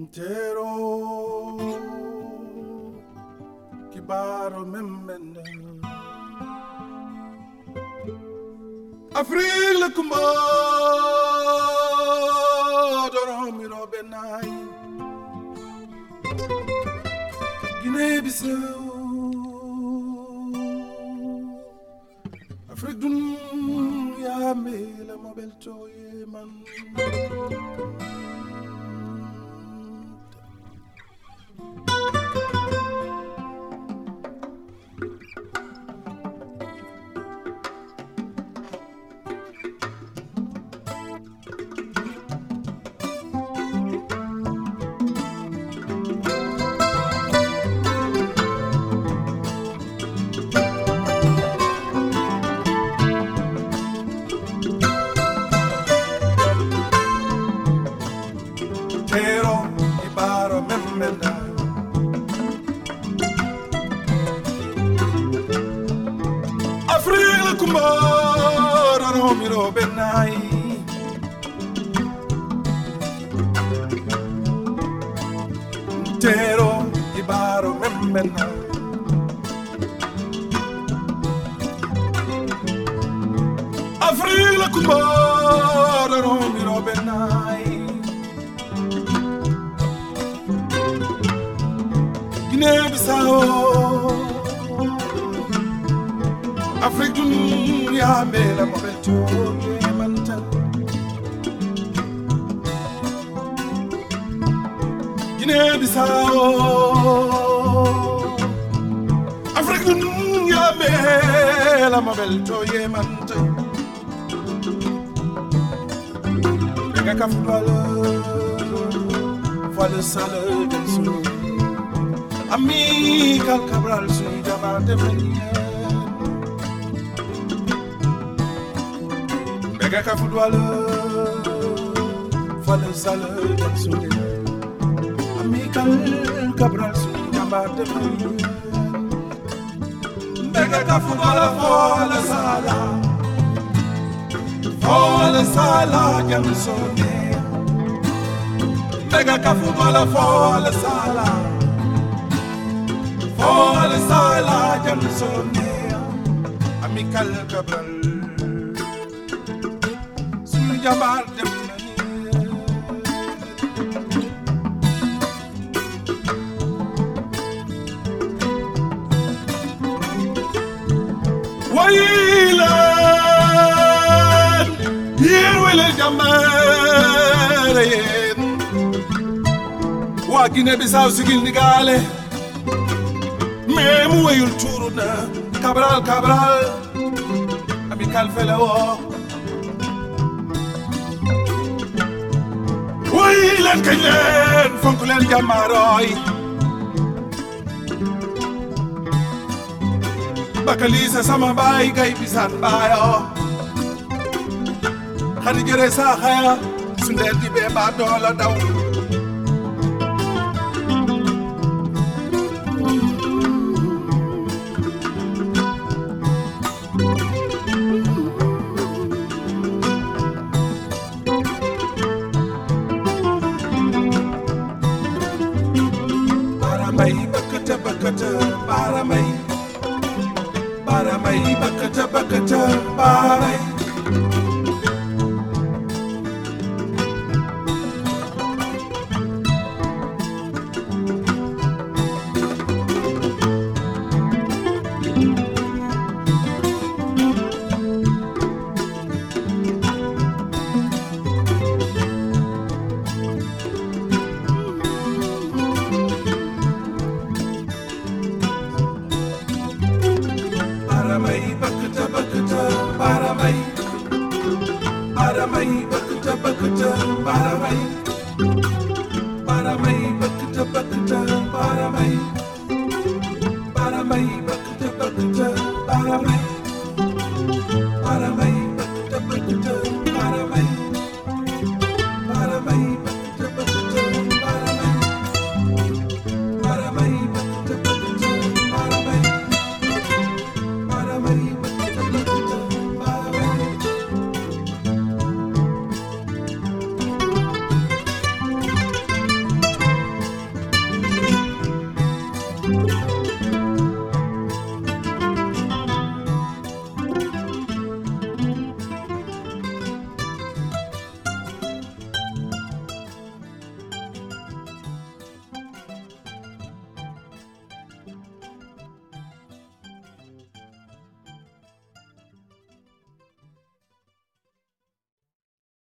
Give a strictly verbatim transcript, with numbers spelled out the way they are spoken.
Tero kibaro memenda Afrique le kumba doromi robenai Guinée Bissau Afrique dunya mela mobile toye man Tero ibaro memena Afrique la kumara romi robenai Guinée Bissau Afrique dunya mela mobeto yemantan Guinée Bissau Afrique dunya mela mobeto yemantan Bega kafwala Voilà sale del sunu Amical Cabral sunu jamante venia Bega kafwala Voilà sale del sunu Amical Cabral sunu jamante venia Bega kafwala Voilà sala Voilà sala jamsone Mega kafwala Voilà sala Voilà sala jamsone Amical Cabral sunu jamante Wailan Yerwele jamare Wa Guinée Bissau sigil nigale Memu wayul turuna Cabral Cabral Amical felawo Wailan kaylen fonkulen jamaroy Bakalisa sama bay gay bisan bayo Khadi jere sa khaya sundel di be ba dola daw Baramay bakata bakata baramay Baramay bakata bakata baramay